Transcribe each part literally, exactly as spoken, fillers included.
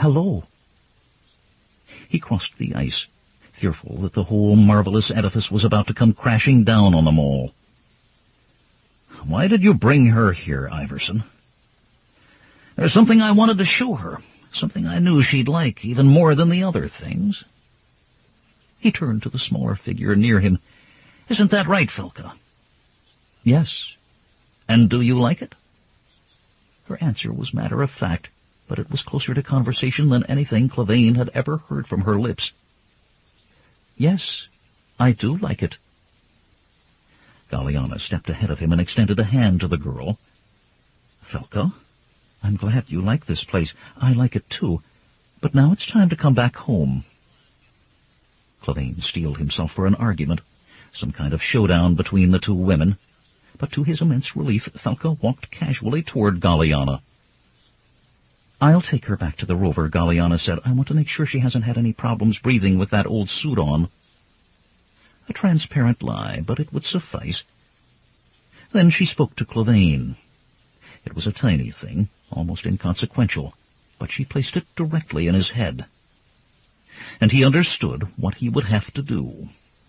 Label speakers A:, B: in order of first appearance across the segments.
A: Hello. He crossed the ice, fearful that the whole marvelous edifice was about to come crashing down on them all. Why did you bring her here, Iverson? There's something I wanted to show her, something I knew she'd like even more than the other things. He turned to the smaller figure near him. Isn't that right, Felka? Yes. And do you like it? Her answer was matter-of-fact, but it was closer to conversation than anything Clavane had ever heard from her lips. Yes, I do like it. Galliana stepped ahead of him and extended a hand to the girl. Felka, I'm glad you like this place. I like it too. But now it's time to come back home. Clavane steeled himself for an argument, some kind of showdown between the two women. But to his immense relief, Felka walked casually toward Galliana. I'll take her back to the rover, Galliana said. I want to make sure she hasn't had any problems breathing with that old suit on. A transparent lie, but it would suffice. Then she spoke to Clavane. It was a tiny thing, almost inconsequential, but she placed it directly in his head. And he understood what he would have to do.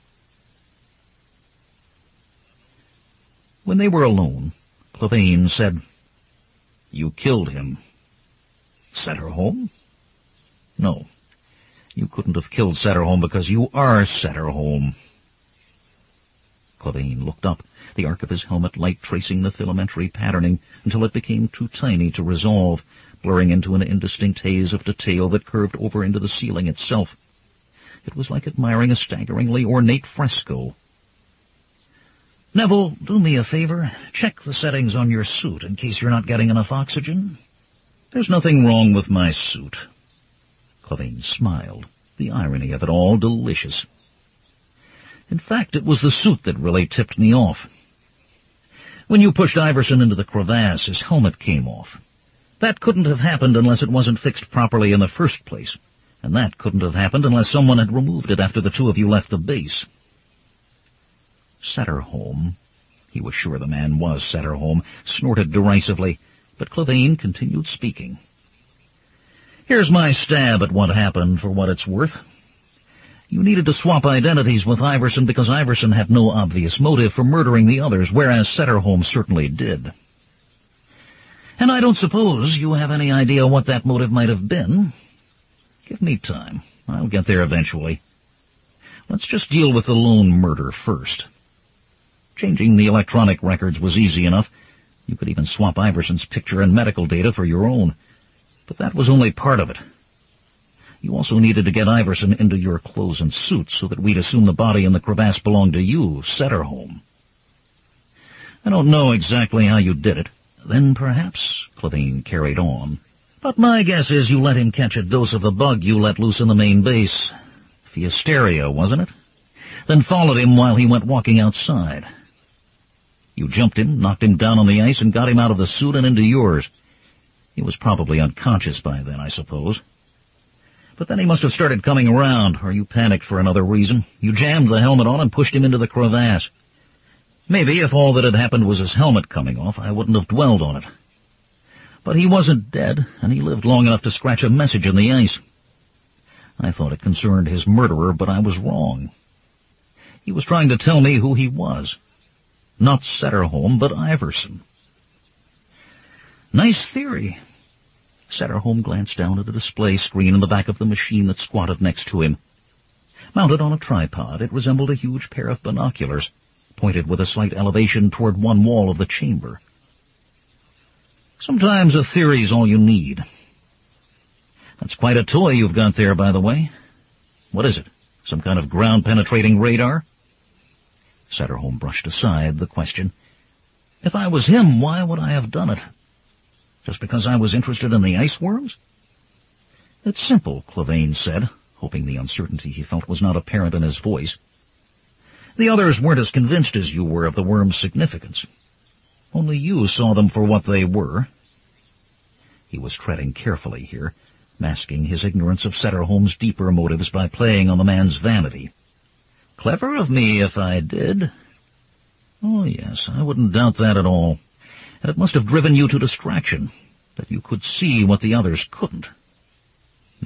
A: When they were alone, Clavane said, You killed him. Setterholm? No. You couldn't have killed Setterholm because you are Setterholm. Clavane looked up, the arc of his helmet light tracing the filamentary patterning until it became too tiny to resolve, blurring into an indistinct haze of detail that curved over into the ceiling itself. It was like admiring a staggeringly ornate fresco. Neville, do me a favor. Check the settings on your suit in case you're not getting enough oxygen. There's nothing wrong with my suit. Clavane smiled, the irony of it all delicious. In fact, it was the suit that really tipped me off. When you pushed Iverson into the crevasse, his helmet came off. That couldn't have happened unless it wasn't fixed properly in the first place, and that couldn't have happened unless someone had removed it after the two of you left the base. Setterholm, he was sure the man was Setterholm, snorted derisively, but Clavane continued speaking. Here's my stab at what happened for what it's worth. You needed to swap identities with Iverson because Iverson had no obvious motive for murdering the others, whereas Setterholm certainly did. And I don't suppose you have any idea what that motive might have been. Give me time. I'll get there eventually. Let's just deal with the lone murder first. Changing the electronic records was easy enough. You could even swap Iverson's picture and medical data for your own. But that was only part of it. You also needed to get Iverson into your clothes and suit so that we'd assume the body in the crevasse belonged to you, Setterholm. I don't know exactly how you did it. Then perhaps, Clavane carried on, but my guess is you let him catch a dose of the bug you let loose in the main base. Fiesteria, wasn't it? Then followed him while he went walking outside. You jumped him, knocked him down on the ice, and got him out of the suit and into yours. He was probably unconscious by then, I suppose. But then he must have started coming around, or you panicked for another reason. You jammed the helmet on and pushed him into the crevasse. Maybe if all that had happened was his helmet coming off, I wouldn't have dwelled on it. But he wasn't dead, and he lived long enough to scratch a message in the ice. I thought it concerned his murderer, but I was wrong. He was trying to tell me who he was. Not Setterholm, but Iverson. Nice theory. Setterholm glanced down at the display screen in the back of the machine that squatted next to him. Mounted on a tripod, it resembled a huge pair of binoculars, pointed with a slight elevation toward one wall of the chamber. Sometimes a theory's all you need. That's quite a toy you've got there, by the way. What is it? Some kind of ground-penetrating radar? Setterholm brushed aside the question. If I was him, why would I have done it? Just because I was interested in the ice worms? It's simple, Clavane said, hoping the uncertainty he felt was not apparent in his voice. The others weren't as convinced as you were of the worms' significance. Only you saw them for what they were. He was treading carefully here, masking his ignorance of Setterholm's deeper motives by playing on the man's vanity. Clever of me if I did. Oh, yes, I wouldn't doubt that at all. And it must have driven you to distraction, that you could see what the others couldn't.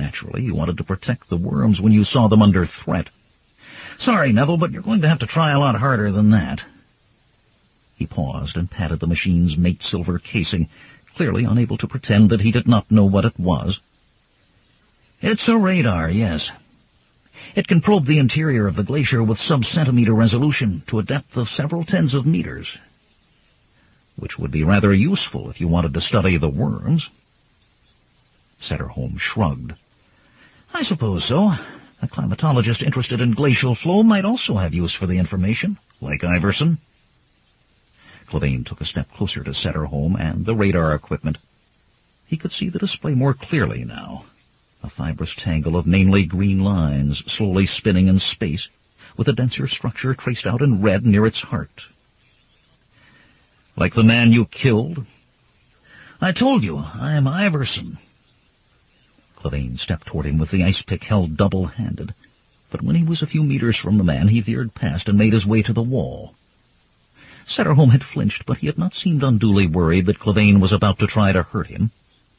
A: Naturally, you wanted to protect the worms when you saw them under threat. Sorry, Neville, but you're going to have to try a lot harder than that. He paused and patted the machine's mate silver casing, clearly unable to pretend that he did not know what it was. It's a radar, yes. It can probe the interior of the glacier with sub-centimeter resolution to a depth of several tens of meters, which would be rather useful if you wanted to study the worms. Setterholm shrugged. I suppose so. A climatologist interested in glacial flow might also have use for the information, like Iverson. Clavane took a step closer to Setterholm and the radar equipment. He could see the display more clearly now. A fibrous tangle of mainly green lines slowly spinning in space, with a denser structure traced out in red near its heart. Like the man you killed? I told you, I am Iverson. Clavane stepped toward him with the ice pick held double-handed, but when he was a few meters from the man, he veered past and made his way to the wall. Setterholm had flinched, but he had not seemed unduly worried that Clavane was about to try to hurt him.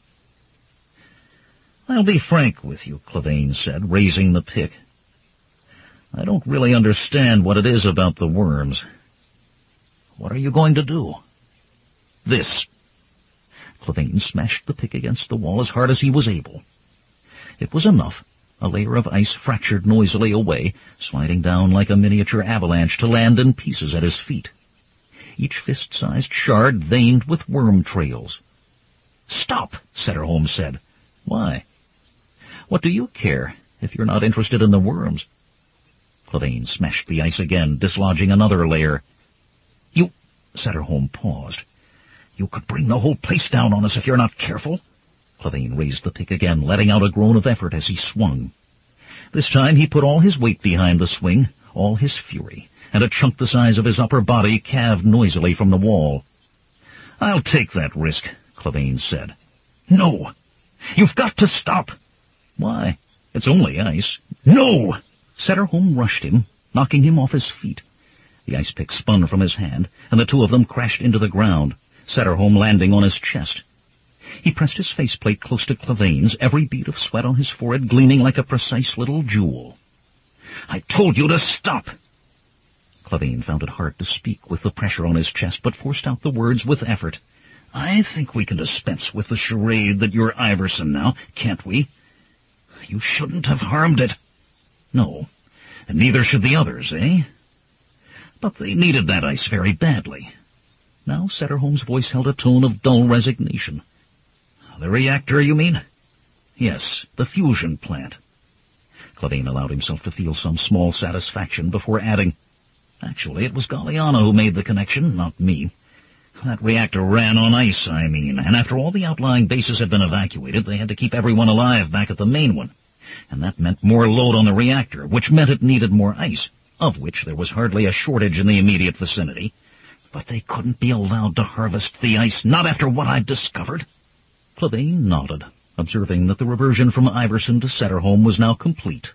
A: I'll be frank with you, Clavane said, raising the pick. I don't really understand what it is about the worms. What are you going to do? This. Clavane smashed the pick against the wall as hard as he was able. It was enough. A layer of ice fractured noisily away, sliding down like a miniature avalanche to land in pieces at his feet. Each fist-sized shard veined with worm trails. Stop, Setterholm said. Why? What do you care, if you're not interested in the worms? Clavane smashed the ice again, dislodging another layer. You... Setterholm paused. You could bring the whole place down on us if you're not careful. Clavane raised the pick again, letting out a groan of effort as he swung. This time he put all his weight behind the swing, all his fury, and a chunk the size of his upper body calved noisily from the wall. I'll take that risk, Clavane said. No! You've got to stop! Why? It's only ice. No! Setterholm rushed him, knocking him off his feet. The ice pick spun from his hand, and the two of them crashed into the ground, Setterholm landing on his chest. He pressed his faceplate close to Clavane's, every bead of sweat on his forehead gleaming like a precise little jewel. I told you to stop! Clavane found it hard to speak with the pressure on his chest, but forced out the words with effort. I think we can dispense with the charade that you're Iverson now, can't we? You shouldn't have harmed it. No, and neither should the others, eh? But they needed that ice very badly. Now Setterholm's voice held a tone of dull resignation. The reactor, you mean? Yes, the fusion plant. Clavane allowed himself to feel some small satisfaction before adding, Actually, it was Galliano who made the connection, not me. That reactor ran on ice, I mean, and after all the outlying bases had been evacuated, they had to keep everyone alive back at the main one. And that meant more load on the reactor, which meant it needed more ice, of which there was hardly a shortage in the immediate vicinity. But they couldn't be allowed to harvest the ice, not after what I'd discovered. Clavane nodded, observing that the reversion from Iverson to Setterholm was now complete.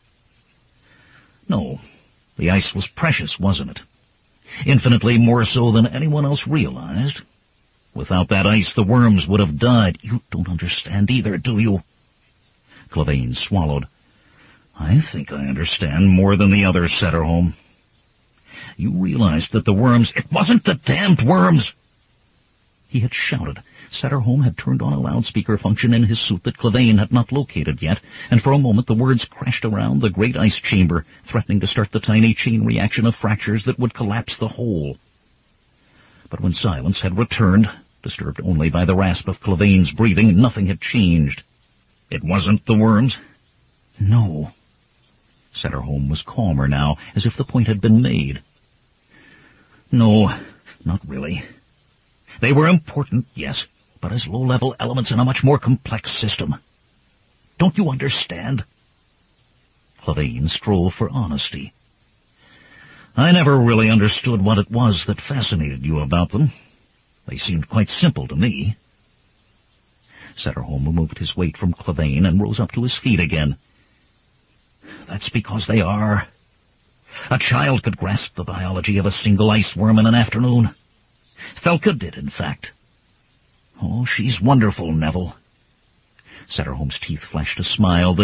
A: No, the ice was precious, wasn't it? Infinitely more so than anyone else realized. Without that ice, the worms would have died. You don't understand either, do you? Clavane swallowed. I think I understand more than the others, Setterholm. You realized that the worms... It wasn't the damned worms! He had shouted. Setterholm had turned on a loudspeaker function in his suit that Clavane had not located yet, and for a moment the words crashed around the great ice chamber, threatening to start the tiny chain reaction of fractures that would collapse the whole. But when silence had returned, disturbed only by the rasp of Clavane's breathing, nothing had changed. It wasn't the worms? No. Setterholm was calmer now, as if the point had been made. No, not really. They were important, yes, but as low-level elements in a much more complex system. Don't you understand? Clavane strove for honesty. I never really understood what it was that fascinated you about them. They seemed quite simple to me. Setterholm removed his weight from Clavane and rose up to his feet again. That's because they are. A child could grasp the biology of a single ice worm in an afternoon. Felka did, in fact. Oh, she's wonderful, Neville. Setterholm's teeth flashed a smile that